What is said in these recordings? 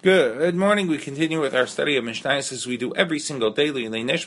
Good morning. We continue with our study of Mishnayos as we do every single day. Today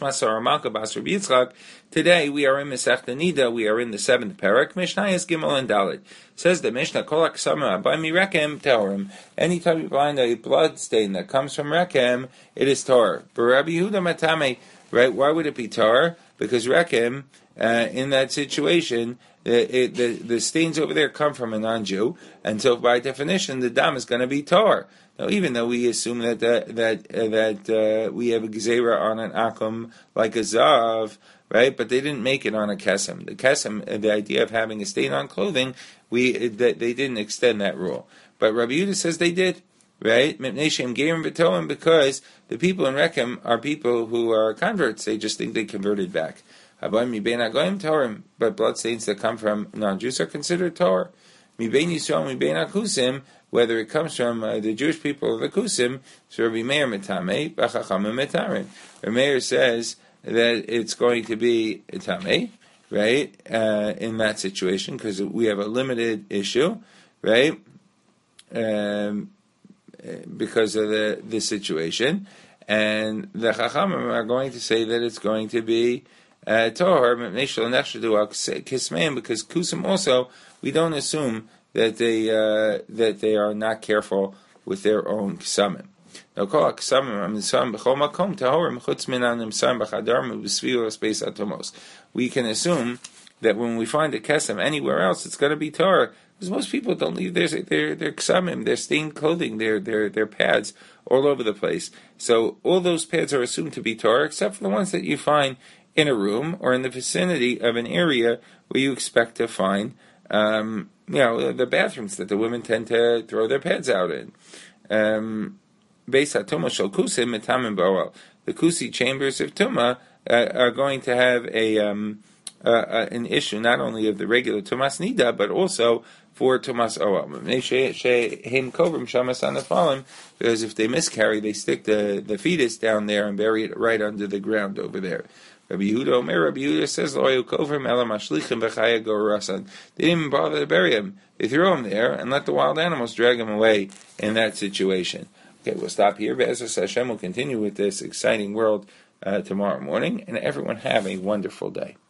we are in Masechta Nida. We are in the 7th parak. Mishnayos Gimel and Dalet. Says the Mishnah, Kol HaKsamah by Mirekem Tehorim. Anytime you find a blood stain that comes from Rekem, it is Tor. But Rabbi Yehuda Matame, right? Why would it be Tor? Because Rekem, in that situation, the stains over there come from a non-Jew, and so by definition, the dam is going to be Tor. Now, even though we assume that we have a gezerah on an akum like a zav, right? But they didn't make it on a kesem. The kesem, the idea of having a stain on clothing, they didn't extend that rule. But Rabbi Yehuda says they did, right? Because the people in Rechem are people who are converts. They just think they converted back. But bloodstains that come from non-Jews are considered Torah. Whether it comes from the Jewish people of the Kusim, so Rabbi Meir Metame, Bachachamim Metarim. Rabbi Meir says that it's going to be Tame, right, in that situation, because we have a limited issue, right, because of the situation, and the Chachamim are going to say that it's going to be Tohar, because Kusim also, we don't assume that they are not careful with their own ksamim. Now, kol ksamim amisam b'chol makom tahorim chutz min animsam b'chadarm b'svius beis atomos. We can assume that when we find a kesem anywhere else, it's going to be Torah, because most people don't leave their ksamim, their stained clothing, their pads all over the place. So all those pads are assumed to be Torah, except for the ones that you find in a room or in the vicinity of an area where you expect to find the bathrooms that the women tend to throw their pads out in. The Kusi chambers of Tumah are going to have an issue not only of the regular Tumas Nida, but also for Tumas Oal. Because if they miscarry, they stick the fetus down there and bury it right under the ground over there. Rabbi Yehuda says, they didn't even bother to bury him. They threw him there and let the wild animals drag him away in that situation. Okay, we'll stop here. Be'ezus Hashem, we'll continue with this exciting world tomorrow morning, and everyone have a wonderful day.